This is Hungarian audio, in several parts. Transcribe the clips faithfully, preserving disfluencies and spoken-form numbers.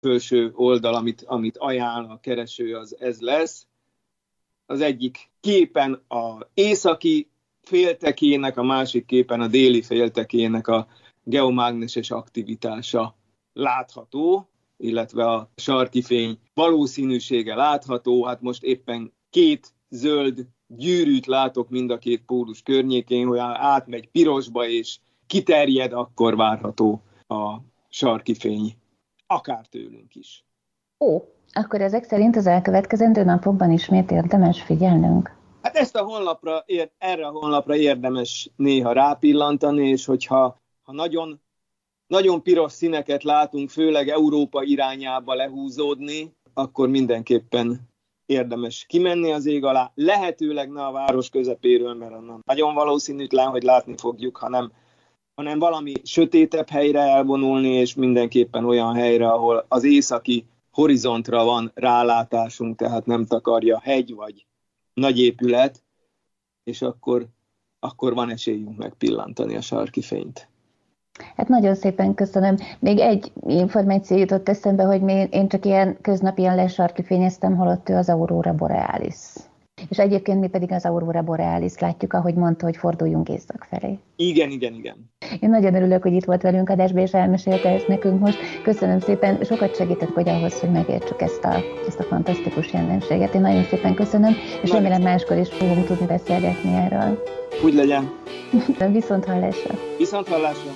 felső oldal, amit, amit ajánl a kereső, az ez lesz. Az egyik képen az északi féltekének, a másik képen a déli féltekének a geomágneses aktivitása látható, illetve a sarki fény valószínűsége látható. Hát most éppen két zöld gyűrűt látok mind a két pólus környékén, hogy átmegy pirosba és kiterjed, akkor várható a sarki fény, akár tőlünk is. Ó, akkor ezek szerint az elkövetkezendő napokban ismét érdemes figyelnünk? Hát ezt a honlapra, erre a honlapra érdemes néha rápillantani, és hogyha ha nagyon, nagyon piros színeket látunk, főleg Európa irányába lehúzódni, akkor mindenképpen érdemes kimenni az ég alá. Lehetőleg ne a város közepéről, mert onnan nagyon valószínűtlen, hogy látni fogjuk, hanem, hanem valami sötétebb helyre elvonulni, és mindenképpen olyan helyre, ahol az északi horizontra van rálátásunk, tehát nem takarja hegy vagy nagy épület, és akkor, akkor van esélyünk megpillantani a sarki fényt. Hát nagyon szépen köszönöm. Még egy információ jutott eszembe, hogy én csak ilyen köznapján lesarki fényeztem, holott ő az Aurora Borealis. És egyébként mi pedig az Aurora Borealis látjuk, ahogy mondta, hogy forduljunk észak felé. Igen, igen, igen. Én nagyon örülök, hogy itt volt velünk adásban, és elmesélte ezt nekünk most. Köszönöm szépen, sokat segített, hogy ahhoz, hogy megértsük ezt a, ezt a fantasztikus jelenséget. Én nagyon szépen köszönöm, és nagyon remélem máskor is fogunk tudni beszélgetni erről. Úgy legyen. Viszont hallásra. Viszont hallásra.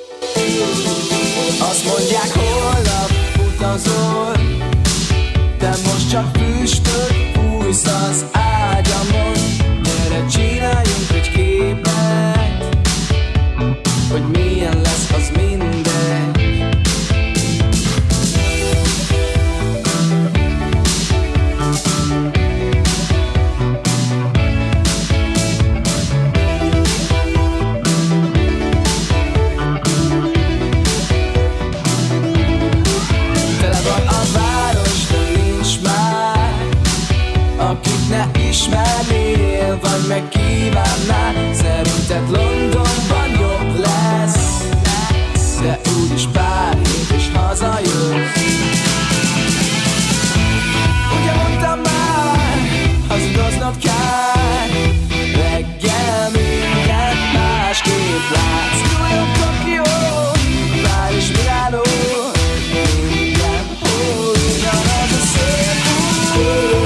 Azt mondják, holnap utazol, de most csak füstöt fújsz az ágyamon. Gyere, csináljunk egy képet, hogy milyen lesz, az mindegy. Ismernél, vagy meg kívánnál. Szerinted Londonban jobb lesz, de úgyis pár hét és hazajössz. Ugye mondtam már, hazudoznod kár, reggel mindent másképp látsz. New York, Tokyo, Párizs, Milánó, mindenhol ugyanaz a szép hú.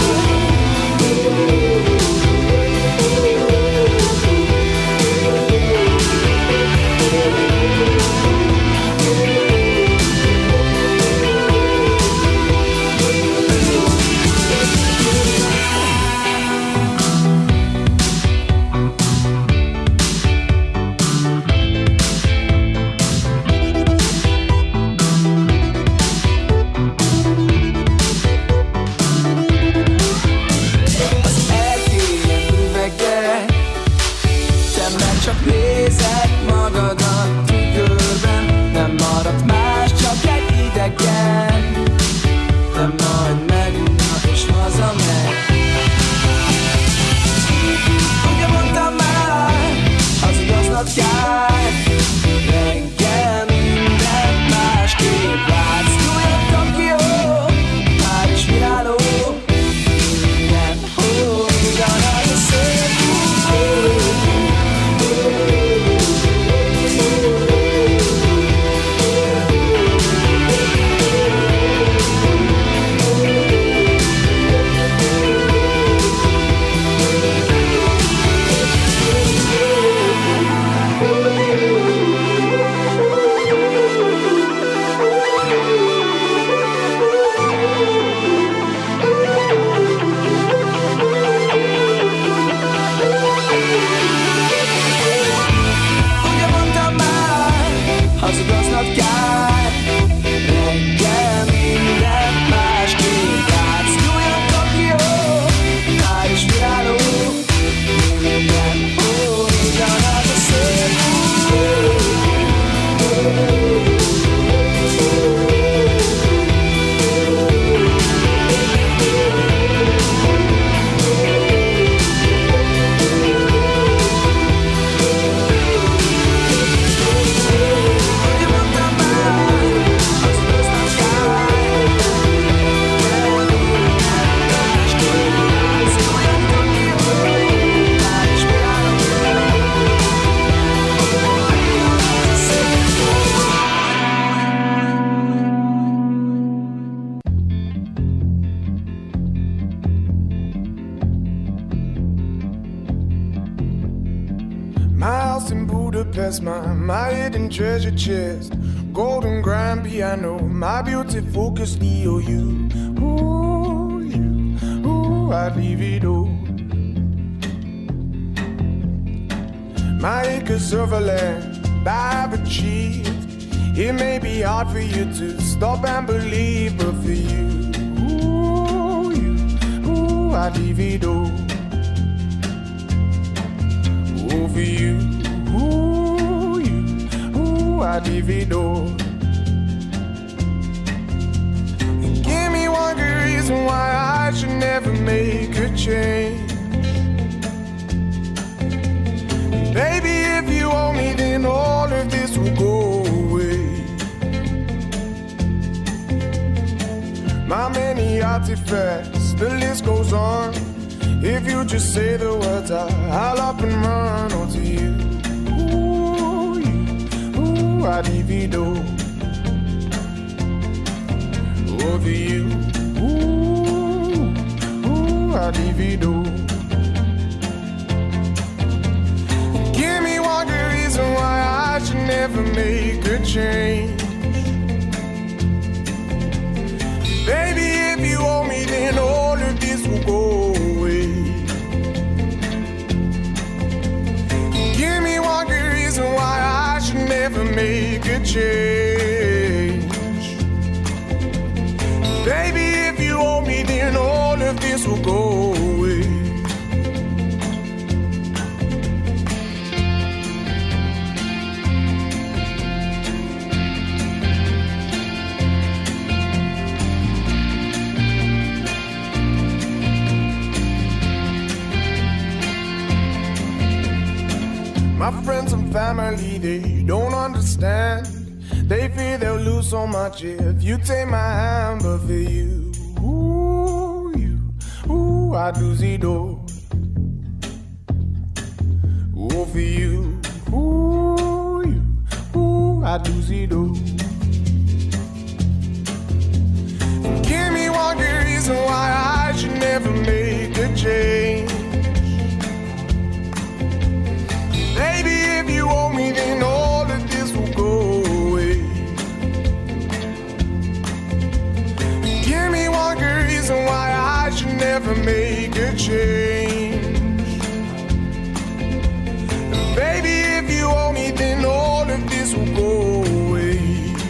Budapest, my, my hidden treasure chest, golden grand piano, my beauty focus E O U. Ooh, you, ooh, I'd leave it all. My acres of land I've achieved. It may be hard for you to stop and believe, but for you, ooh, you, ooh, I'd leave it all. Ooh, for you, ooh, you, ooh, I'd leave it all. And give me one good reason why I should never make a change. Baby, if you owe me, then all of this will go away. My many artifacts, the list goes on. If you just say the words, I, I'll up and run onto you. Ooh, you, ooh, I'd divido. Over you, ooh, ooh, I'd divido. Give me one good reason why I should never make a change. Baby, if you owe me, then all of this will go away. Give me one good reason why I should never make a change. Baby, if you owe me, then all of this will go away. My friends and family, they don't understand. They fear they'll lose so much if you take my hand. But for you, ooh, you, ooh, I'd lose it all. Ooh, for you, ooh, you, ooh, I'd lose it all. Give me one good reason why I should never make a change. Baby, if you owe me, then all of this will go away. Give me one good reason why I should never make a change. Baby, if you owe me, then all of this will go away.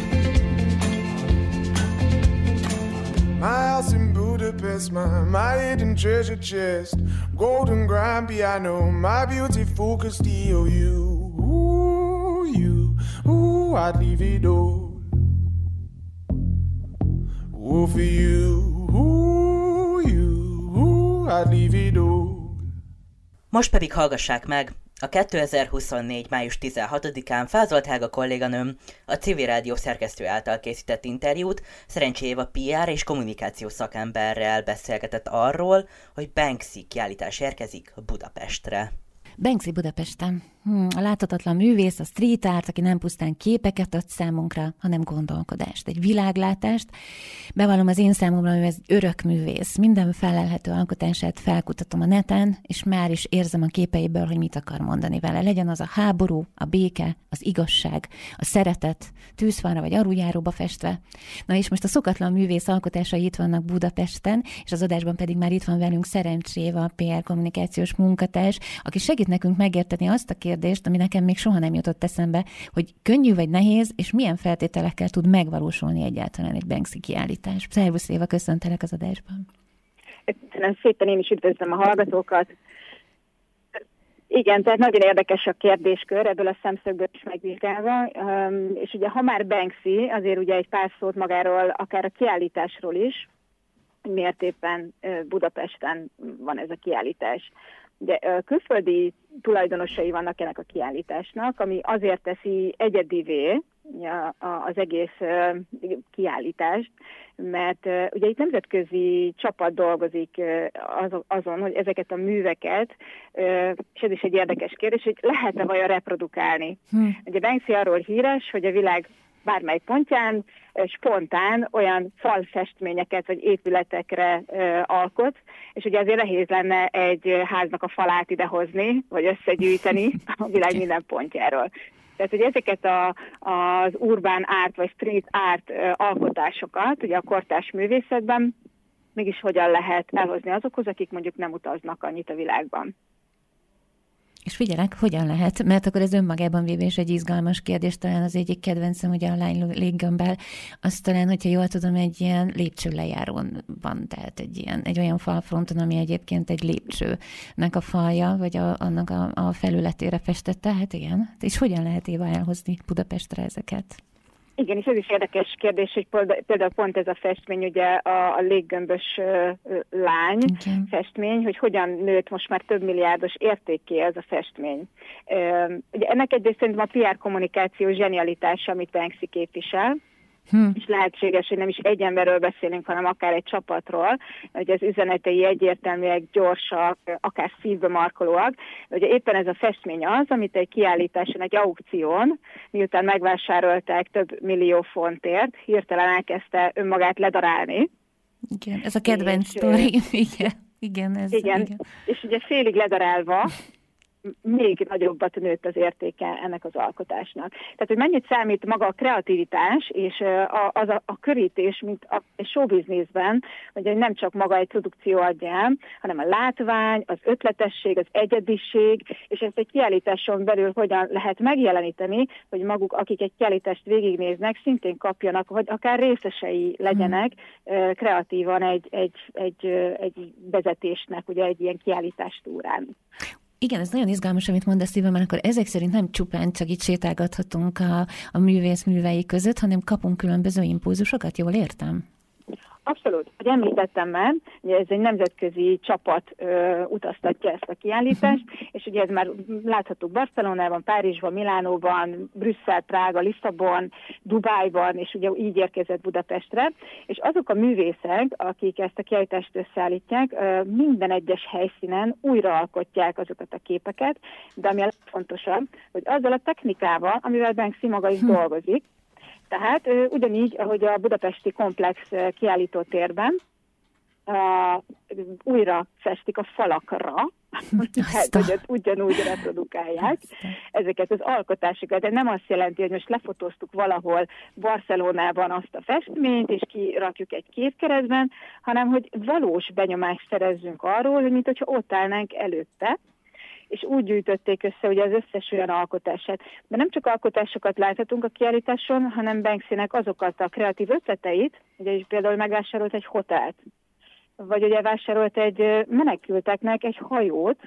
My house in Budapest, my, my hidden treasure chest, golden grand piano, my beauty focused E O U. Ooh, you, ooh, I'd leave it all. Ooh, for you, ooh, you, ooh, I'd leave it all. Most pedig hallgassák meg a kétezer-huszonnégy. május tizenhatodikán Fázolt Helga kolléganőm a Civil Rádió szerkesztő által készített interjút Szerencsi Éva pé er és kommunikációs szakemberrel beszélgetett arról, hogy Banksy kiállítás érkezik Budapestre. Banksy Budapesten. Hmm, a láthatatlan művész, a street art, aki nem pusztán képeket ad számunkra, hanem gondolkodást, egy világlátást. Bevallom, az én számomra ő ez örök művész. Minden felelhető alkotását felkutatom a neten, és már is érzem a képeiből, hogy mit akar mondani vele. Legyen az a háború, a béke, az igazság, a szeretet, tűzfalra vagy aluljáróba festve. Na és most a szokatlan művész alkotásai itt vannak Budapesten, és az adásban pedig már itt van velünk Szerencsi Éva, a pé er kommunikációs munkatárs, aki segít nekünk megérteni azt a kérdést, ami nekem még soha nem jutott eszembe, hogy könnyű vagy nehéz, és milyen feltételekkel tud megvalósulni egyáltalán egy Banksy kiállítás. Szervusz Éva, köszöntelek az adásban. Köszönöm szépen, én is üdvözlöm a hallgatókat. Igen, tehát nagyon érdekes a kérdéskör, ebből a szemszögből is megvizsgálva, és ugye ha már Banksy, azért ugye egy pár szót magáról, akár a kiállításról is, miért éppen Budapesten van ez a kiállítás. Ugye külföldi tulajdonosai vannak ennek a kiállításnak, ami azért teszi egyedivé az egész kiállítást, mert ugye itt nemzetközi csapat dolgozik azon, hogy ezeket a műveket, és ez is egy érdekes kérdés, hogy lehet-e vajon reprodukálni. Hm. Ugye Banksy arról híres, hogy a világ bármely pontján spontán olyan falfestményeket vagy épületekre ö, alkot, és ugye azért nehéz lenne egy háznak a falát idehozni, vagy összegyűjteni a világ minden pontjáról. Tehát, hogy ezeket a, az urbán art vagy street art ö, alkotásokat, ugye a kortárs művészetben mégis hogyan lehet elhozni azokhoz, akik mondjuk nem utaznak annyit a világban. És figyelek, hogyan lehet, mert akkor ez önmagában véve is egy izgalmas kérdés, talán az egyik kedvencem, ugye a lány léggömbbel, azt talán, hogyha jól tudom, egy ilyen lépcsőlejárón van, tehát egy, ilyen, egy olyan falfronton, ami egyébként egy lépcsőnek a falja, vagy a, annak a, a felületére festette, hát igen. És hogyan lehet Éva elhozni Budapestre ezeket? Igen, és ez is érdekes kérdés, hogy például pont ez a festmény, ugye a, a léggömbös lány okay. festmény, hogy hogyan nőtt most már több milliárdos értéké ez a festmény. Ugye ennek egyrészt szerintem a pé er kommunikáció zsenialitása, amit Banksy képvisel, Hmm. és lehetséges, hogy nem is egy emberről beszélünk, hanem akár egy csapatról, hogy az üzenetei egyértelműek, gyorsak, akár szívbe markolóak. Ugye éppen ez a festmény az, amit egy kiállításon, egy aukción, miután megvásárolták több millió fontért, hirtelen elkezdte önmagát ledarálni. Igen, ez a kedvenc sztori. Igen, igen, ez, igen. igen. És ugye félig ledarálva, még nagyobbat nőtt az értéke ennek az alkotásnak. Tehát, hogy mennyit számít maga a kreativitás és a, az a, a körítés, mint a showbizniszben, hogy nem csak maga egy produkció adja el, hanem a látvány, az ötletesség, az egyediség, és ezt egy kiállításon belül hogyan lehet megjeleníteni, hogy maguk, akik egy kiállítást végignéznek, szintén kapjanak, vagy akár részesei legyenek hmm. kreatívan egy, egy, egy, egy vezetésnek, ugye egy ilyen kiállítástúrán. Igen, ez nagyon izgalmas, amit mondasz, Éva, mert akkor ezek szerint nem csupán csak itt sétálgathatunk a, a művész művei között, hanem kapunk különböző impulzusokat, jól értem? Abszolút. Hogy említettem már, ugye ez egy nemzetközi csapat ö, utaztatja ezt a kiállítást, uh-huh. és ugye ez már látható Barcelonában, Párizsban, Milánóban, Brüsszel, Prága, Lisszabon, Dubájban, és ugye így érkezett Budapestre, és azok a művészek, akik ezt a kiállítást összeállítják, ö, minden egyes helyszínen újraalkotják azokat a képeket, de ami a legfontosabb, hogy azzal a technikával, amivel Banksy maga is uh-huh. dolgozik. Tehát ugyanígy, ahogy a budapesti komplex kiállítótérben uh, újra festik a falakra, hát, hogy ott ugyanúgy reprodukálják ezeket az alkotásokat. De nem azt jelenti, hogy most lefotóztuk valahol Barcelonában azt a festményt, és kirakjuk egy képkeretben, hanem hogy valós benyomást szerezzünk arról, hogy mint hogyha ott állnánk előtte, és úgy gyűjtötték össze ugye az összes olyan alkotását. De nem csak alkotásokat láthatunk a kiállításon, hanem Banksynek azokat a kreatív ötleteit, ugye is például megvásárolt egy hotelt, vagy ugye vásárolt egy menekülteknek egy hajót,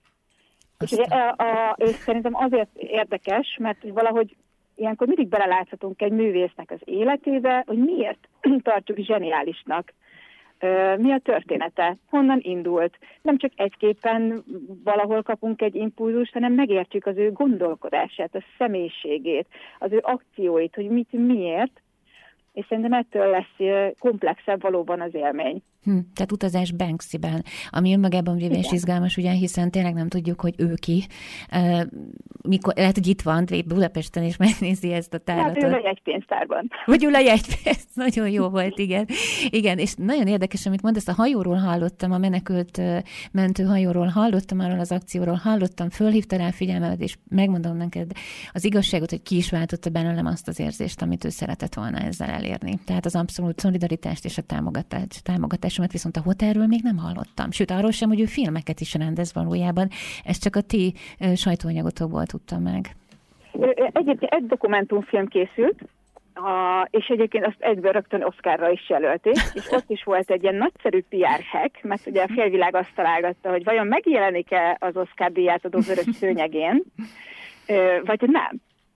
és, ugye a, a, és szerintem azért érdekes, mert valahogy ilyenkor mindig beleláthatunk egy művésznek az életébe, hogy miért tartjuk zseniálisnak. Mi a története? Honnan indult? Nem csak egy képen valahol kapunk egy impulzust, hanem megértjük az ő gondolkodását, a személyiségét, az ő akcióit, hogy mit, miért, és szerintem ettől lesz komplexebb valóban az élmény. Hm, tehát utazás Banksyben, ami önmagában véve is izgalmas, ugyan, hiszen tényleg nem tudjuk, hogy ő ki. Uh, mikor, lehet, hogy itt van, Budapesten is megnézi ezt a tárlatot. Hát ő a jegypénztárban. Vagy ül a jegypénz, nagyon jó volt, igen. Igen, és nagyon érdekes, amit mondasz, a hajóról hallottam, a menekült mentő hajóról hallottam, arról az akcióról hallottam, fölhívta rá figyelmet, és megmondom neked az igazságot, hogy ki is váltotta bennem azt az érzést, amit ő szeretett volna ezzel elérni. Tehát az abszolút szolidaritást és a támogatást, támogatást viszont a hotelről még nem hallottam. Sőt, arról sem, hogy ő filmeket is rendez valójában. Ez csak a ti sajtóanyagotokból tudtam meg. Egyébként egy dokumentumfilm készült, a, és egyébként azt egyből rögtön Oscarra is jelölték, és ott is volt egy ilyen nagyszerű pé er hack, mert ugye a félvilág azt találgatta, hogy vajon megjelenik-e az Oscar díját adó vörös szőnyegén, vagy nem.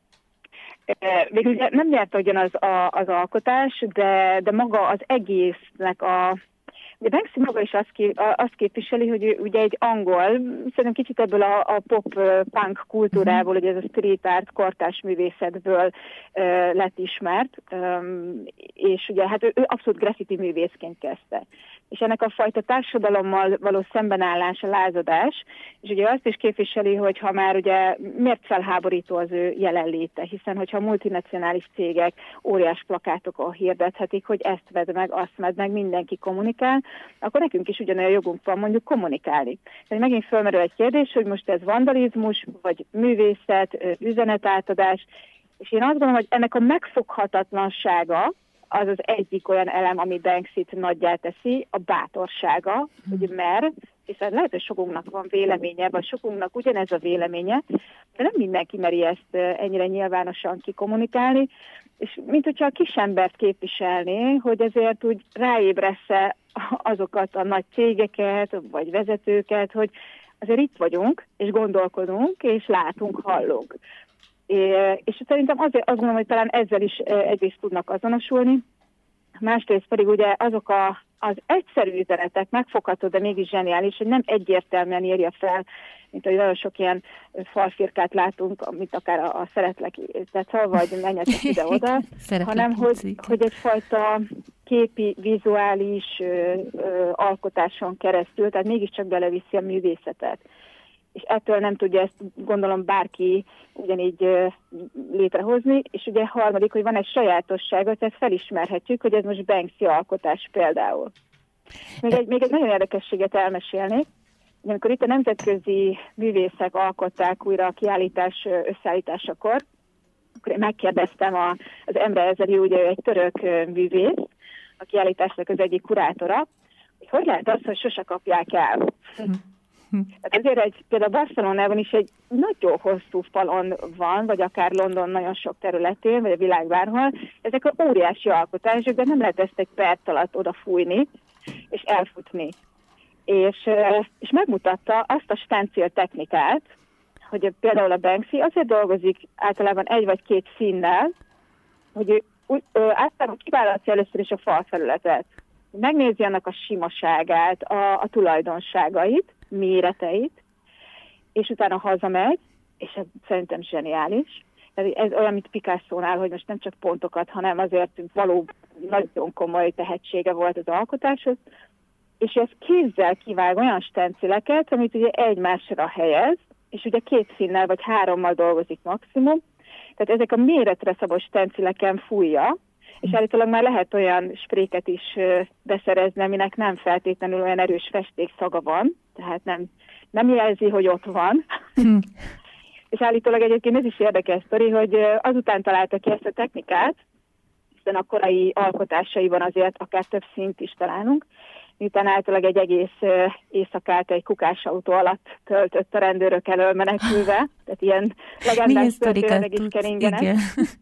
Végül nem nyert ugyanaz az alkotás, de, de maga az egésznek a De Banksy maga is azt, kép, azt képviseli, hogy ő ugye egy angol, szerintem kicsit ebből a, a pop-punk kultúrából, ugye ez a street art, kortárs művészetből uh, lett ismert, um, és ugye hát ő, ő abszolút graffiti művészként kezdte. És ennek a fajta társadalommal való szembenállás, a lázadás, és ugye azt is képviseli, hogy ha már ugye miért felháborító az ő jelenléte, hiszen hogyha multinacionális cégek óriás plakátokon hirdethetik, hogy ezt vedd meg, azt vedd meg, mindenki kommunikál, akkor nekünk is ugyanolyan jogunk van mondjuk kommunikálni. Tehát megint fölmerül egy kérdés, hogy most ez vandalizmus, vagy művészet, üzenetátadás, és én azt gondolom, hogy ennek a megfoghatatlansága, az az egyik olyan elem, ami Banksyt nagyjá teszi, a bátorsága, hogy mer, hiszen lehet, hogy sokunknak van véleménye, vagy sokunknak ugyanez a véleménye, de nem mindenki meri ezt ennyire nyilvánosan kikommunikálni, és mint hogyha a kisembert képviselné, hogy ezért úgy ráébressze azokat a nagy cégeket, vagy vezetőket, hogy azért itt vagyunk, és gondolkodunk, és látunk, hallunk. És szerintem azért azt gondolom, hogy talán ezzel is egyrészt tudnak azonosulni, másrészt pedig ugye azok a, az egyszerű üzenetek megfogható, de mégis zseniális, hogy nem egyértelműen írja fel, mint hogy nagyon sok ilyen falfirkát látunk, amit akár a, a szeretlek teta, vagy menjetek ide-oda, hanem hogy, hogy egyfajta képi, vizuális ö, ö, alkotáson keresztül, tehát mégiscsak beleviszi a művészetet. És ettől nem tudja ezt, gondolom, bárki ugyanígy uh, létrehozni, és ugye harmadik, hogy van egy sajátossága, tehát felismerhetjük, hogy ez most Banksy alkotás például. Még egy, még egy nagyon érdekességet elmesélnék. Amikor itt a nemzetközi művészek alkották újra a kiállítás összeállításakor, akkor én megkérdeztem a, az Emre Ezeli, ugye egy török művész, a kiállításnak az egyik kurátora, hogy hogy lehet az, hogy sose kapják el. Hát ezért egy, például Barcelonában is egy nagyon hosszú falon van, vagy akár London nagyon sok területén, vagy a világ bárhol. Ezek a óriási alkotások, de nem lehet ezt egy perc alatt odafújni, és elfutni. És, és megmutatta azt a stencil technikát, hogy például a Banksy azért dolgozik általában egy vagy két színnel, hogy ő, ő általában kiválasztja először is a falfelületet. Megnézi annak a simaságát, a, a tulajdonságait, méreteit, és utána hazamegy, és ez szerintem zseniális. Ez olyan, mint Picasso-nál, hogy most nem csak pontokat, hanem azért valóban nagyon komoly tehetsége volt az alkotáshoz, és ez kézzel kivág olyan stencileket, amit ugye egymásra helyez, és ugye két színnel vagy hárommal dolgozik maximum, tehát ezek a méretre szabott stencileken fújja, és állítólag már lehet olyan spréket is beszerezni, aminek nem feltétlenül olyan erős festékszaga van, tehát nem, nem jelzi, hogy ott van. Hm. És állítólag egyébként ez is érdekes sztori, hogy azután találta ki ezt a technikát, hiszen a korai alkotásaiban azért akár több színt is találunk, miután általában egy egész éjszakát egy kukásautó alatt töltött a rendőrök elől menekülve, tehát ilyen legendás történetek is keringenek.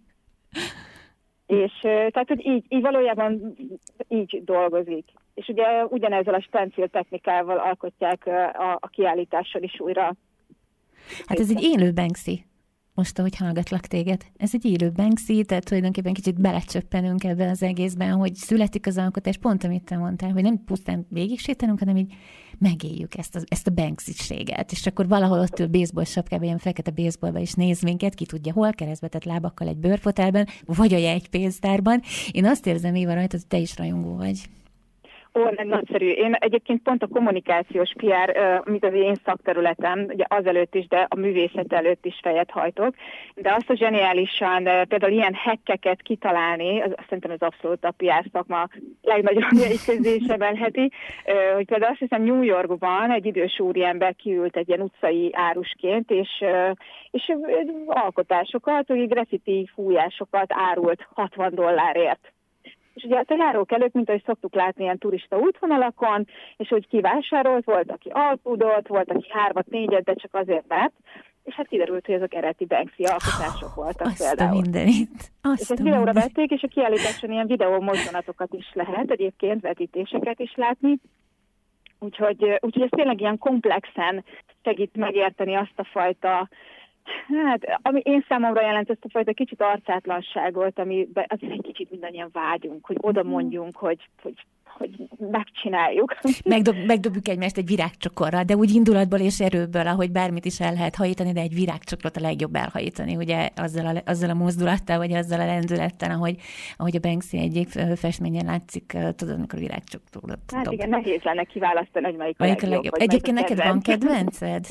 És tehát, hogy így, így valójában így dolgozik. És ugye ugyanezzel a stencil technikával alkotják a, a kiállítással is újra. Hát ez egy élő Banksy. Most, ahogy hallgatlak téged. Ez egy élő Banksy, tehát tulajdonképpen kicsit belecsöppenünk ebben az egészben, hogy születik az alkotás, pont amit te mondtál, hogy nem pusztán végig sétálunk, hanem így megéljük ezt a, ezt a Banksy-séget, és akkor valahol ott ül baseball sapkában, ilyen fekete baseballba is néz minket, ki tudja hol, keresztbetett lábakkal egy bőrfotelben, vagy a jegypénztárban. Én azt érzem, Éva, rajta, hogy te is rajongó vagy. Ó, nem nagyszerű. Én egyébként pont a kommunikációs pé er, amit az én szakterületem, ugye azelőtt is, de a művészet előtt is fejet hajtok, de azt a zseniálisan, például ilyen hackeket kitalálni, az, azt szerintem ez abszolút a pé er szakma legnagyobb közése emelheti, hogy például azt hiszem New Yorkban egy idős úriember kiült egy ilyen utcai árusként, és, és alkotásokat, vagy graffiti fújásokat árult hatvan dollárért. És ugye a járókelők, mint ahogy szoktuk látni ilyen turista útvonalakon, és hogy ki vásárolt, volt, aki alkudott, volt, aki hármat, négyet, de csak azért mert, és hát kiderült, hogy ezek eredeti Banksy alkotások voltak azt például. A mindenit. Azt és ezt videóra vették, és a kiállításon ilyen videó mozdulatokat is lehet, egyébként vetítéseket is látni. Úgyhogy, úgyhogy ez tényleg ilyen komplexen segít megérteni azt a fajta, hát, ami én számomra jelent ezt a fajta kicsit arcátlanságot, ami azért egy kicsit mindannyian vágyunk, hogy oda mondjunk, hogy, hogy, hogy megcsináljuk. Megdob, megdobjuk egymást egy virágcsokorral, de úgy indulatból és erőből, ahogy bármit is el lehet hajítani, de egy virágcsokrot a legjobb elhajítani, ugye azzal a, azzal a mozdulattal, vagy azzal a lendülettel, ahogy, ahogy a Banksy egyik festményen látszik, tudod, amikor virágcsokrot Hát dob. igen, nehéz lenne kiválasztani, hogy melyik a legjobb. legjobb. Egyébként neked van kedvenced?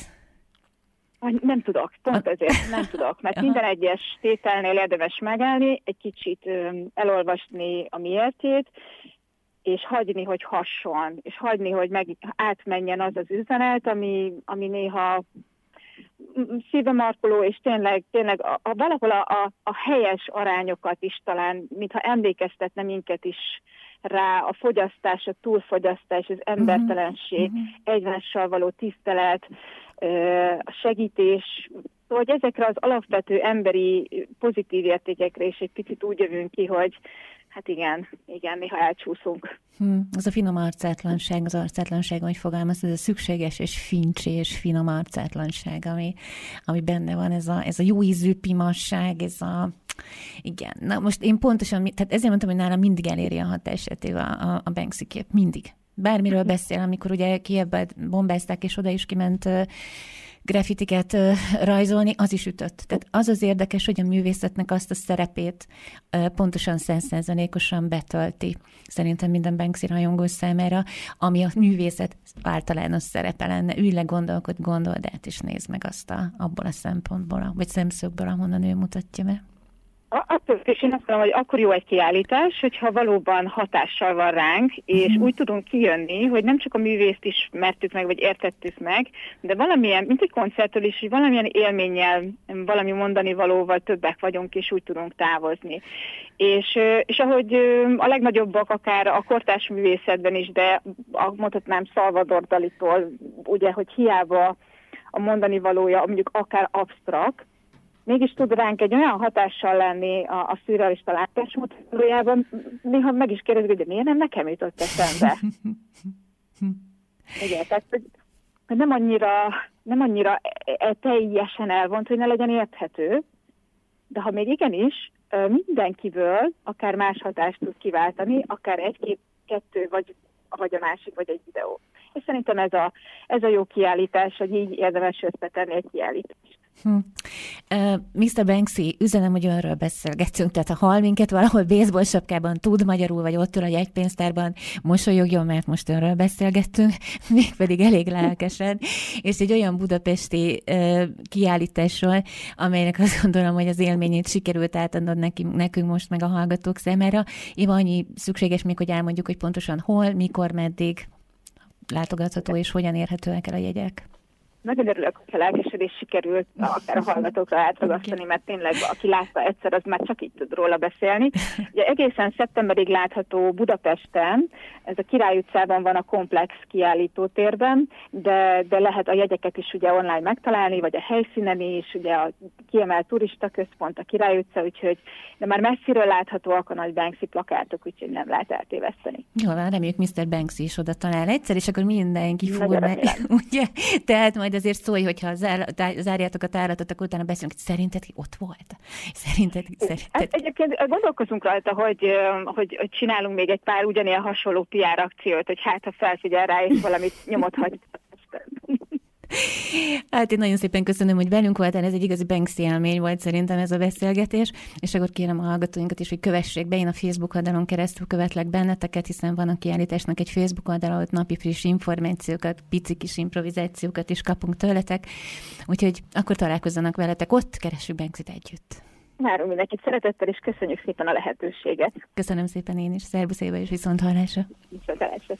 Nem tudok, pont ezért nem tudok, mert minden egyes tételnél érdemes megállni, egy kicsit elolvasni a miértjét, és hagyni, hogy hasson, és hagyni, hogy meg átmenjen az az üzenet, ami, ami néha szívemarkoló, és tényleg, tényleg a, a, valahol a, a, a helyes arányokat is talán, mintha emlékeztetne minket is rá, a fogyasztás, a túlfogyasztás, az embertelenség, uh-huh. egymással való tisztelet, a segítés, hogy ezekre az alapvető emberi pozitív értékekre is egy picit úgy jövünk ki, hogy hát igen, igen, néha elcsúszunk. Hmm, az a finom arcátlanság, az arcátlanság, ahogy fogalmaz, ez a szükséges és fincsi és finom arcátlanság, ami, ami benne van, ez a, ez a jó ízű pimasság, ez a igen. Na most én pontosan, tehát ezért mondtam, hogy nálam mindig eléri a hatását a, a, a Banksy kép, mindig. Bármiről beszél, amikor ugye Kijevben bombázták, és oda is kiment uh, graffitiket uh, rajzolni, az is ütött. Tehát az az érdekes, hogy a művészetnek azt a szerepét uh, pontosan száz százalékosan betölti. Szerintem minden Banksy rajongó számára, ami a művészet általános szerepe lenne. Ülj le, gondolkodj, gondold át, és nézd meg azt a, abból a szempontból, vagy szemszögből, ahonnan ő mutatja be. Attól is én azt mondom, hogy akkor jó egy kiállítás, hogyha valóban hatással van ránk, és mm. úgy tudunk kijönni, hogy nem csak a művészt ismertük meg, vagy értettük meg, de valamilyen, mint egy koncerttől is, hogy valamilyen élménnyel, valami mondani valóval többek vagyunk, és úgy tudunk távozni. És, és ahogy a legnagyobbak akár a kortárs művészetben is, de mondhatnám Salvador Dalitól, ugye, hogy hiába a mondani valója mondjuk akár absztrakt, mégis tud ránk egy olyan hatással lenni a, a szürrealista látásmód, valójában néha meg is kérdezik, hogy miért nem nekem jutott eszembe. Igen, tehát hogy nem annyira, nem annyira teljesen elvont, hogy ne legyen érthető, de ha még igenis, mindenkiből akár más hatást tud kiváltani, akár egy, kettő, vagy, vagy a másik, vagy egy videó. És szerintem ez a, ez a jó kiállítás, hogy így érdemes összetenni egy kiállítást. Hm. Uh, miszter Banksy, üzenem, hogy önről beszélgetünk, tehát ha hall minket valahol baseball sapkában, tud magyarul, vagy ott ül a jegypénztárban, mosolyogjon, mert most önről beszélgettünk, mégpedig elég lelkesen, és egy olyan budapesti uh, kiállításról, amelynek azt gondolom, hogy az élményét sikerült átadnod nekünk, nekünk most meg a hallgatók számára. Én annyi szükséges még, hogy elmondjuk, hogy pontosan hol, mikor, meddig látogatható, és hogyan érhetőek el a jegyek. Nagyon örülök, hogy a lelkesedés sikerült akár a hallgatókra átragasztani, mert tényleg aki látta egyszer, az már csak így tud róla beszélni. Ugye egészen szeptemberig látható Budapesten, ez a Király utcában van a Komplex kiállítótérben, de, de lehet a jegyeket is ugye online megtalálni, vagy a helyszínen is, ugye a kiemelt turista központ, a Király utca, úgyhogy de már messziről láthatóak a nagy Banksy plakátok, úgyhogy nem lehet eltéveszteni. Jól van, reméljük mister Banksy is oda talál egyszer, és akkor mindenki fúr meg, ugye? Tehát majd azért szólj, hogyha zár, zárjátok a táratot, akkor utána beszélünk, hogy szerinted ott volt? Szerinted, szerinted... Hát egyébként gondolkozunk rajta, hogy, hogy, hogy csinálunk még egy pár ugyanilyen hasonló pé er akciót, hogy hát, ha felfigyel rá, és valamit nyomot hagy. Hát én nagyon szépen köszönöm, hogy velünk voltál, ez egy igazi Banksy élmény volt szerintem ez a beszélgetés, és akkor kérem a hallgatóinkat is, hogy kövessék be, én a Facebook oldalon keresztül követlek benneteket, hiszen van a kiállításnak egy Facebook oldal, ott napi friss információkat, pici kis improvizációkat is kapunk tőletek, úgyhogy akkor találkozzanak veletek ott, keressük Banksyt együtt. Várunk mindenkit szeretettel, és köszönjük szépen a lehetőséget. Köszönöm szépen én is, szervusz Éva, és viszont hallásra. Viszont hallásra.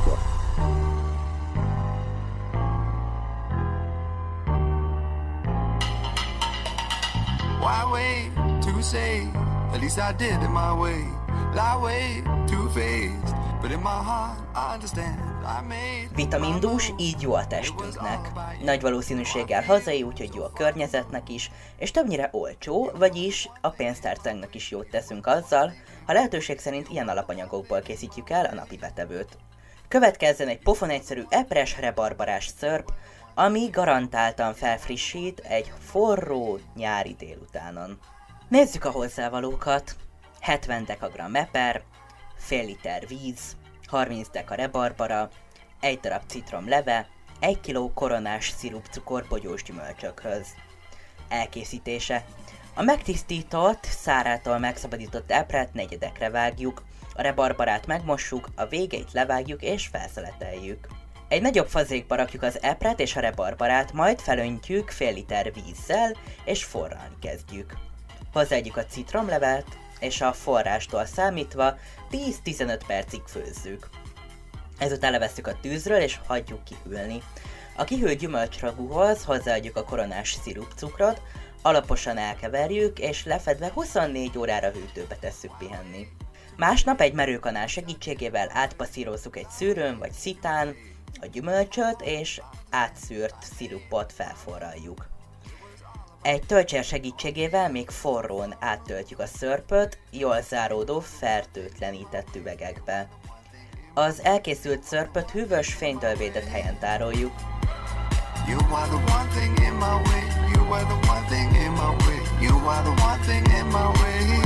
Why wait to say? At least I did it my way. Lie way two-faced, but in my heart I understand. I made Vitamindús, így jó a testünknek. Nagy valószínűséggel hazai, úgyhogy jó a környezetnek is, és többnyire olcsó, vagyis a pénztárcánknak is jót teszünk azzal, ha lehetőség szerint ilyen alapanyagokból készítjük el a napi betevőt. Következzen egy pofon egyszerű epres, rebarbarás szörp, ami garantáltan felfrissít egy forró nyári délutánon. Nézzük a hozzávalókat. hetven dekagramm eper, fél liter víz, harminc deka rebarbara, egy darab citromleve, egy kiló koronás szirupcukor bogyós gyümölcsökhöz. Elkészítése. A megtisztított, szárától megszabadított epret negyedekre vágjuk, a rebarbarát megmossuk, a végeit levágjuk és felszeleteljük. Egy nagyobb fazékba rakjuk az epret és a rebarbarát, majd felöntjük fél liter vízzel és forralni kezdjük. Hozzáadjuk a citromlevet, és a forrástól számítva tíz-tizenöt percig főzzük. Ezután levesszük a tűzről és hagyjuk kihűlni. A kihűlt gyümölcsragúhoz hozzáadjuk a koronás szirupcukrot, alaposan elkeverjük és lefedve huszonnégy órára hűtőbe tesszük pihenni. Másnap egy merőkanál segítségével átpasszírozzuk egy szűrőn vagy szitán a gyümölcsöt és átszűrt szirupot felforraljuk. Egy töltsér segítségével még forrón áttöltjük a szörpöt jól záródó fertőtlenített üvegekbe. Az elkészült szörpöt hűvös, fénytől védett helyen tároljuk. You are the one thing in my way. You are the one thing in my way. You are the one thing in my way.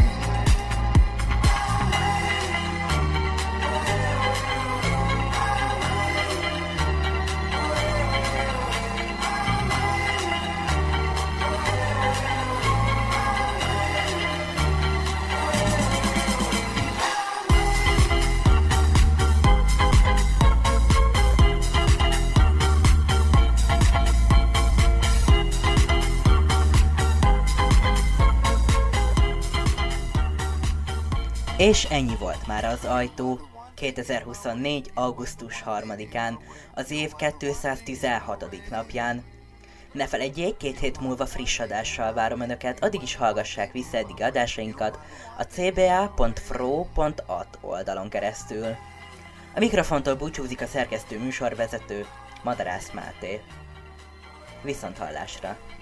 És ennyi volt már az ajtó. kétezer-huszonnégy. augusztus harmadikán, az év kétszáztizenhatodik napján. Ne feledjék, két hét múlva friss adással várom Önöket, addig is hallgassák vissza eddig adásainkat a c b a pont f r o pont a t oldalon keresztül. A mikrofontól búcsúzik a szerkesztő műsorvezető, Madarász Máté. Viszonthallásra!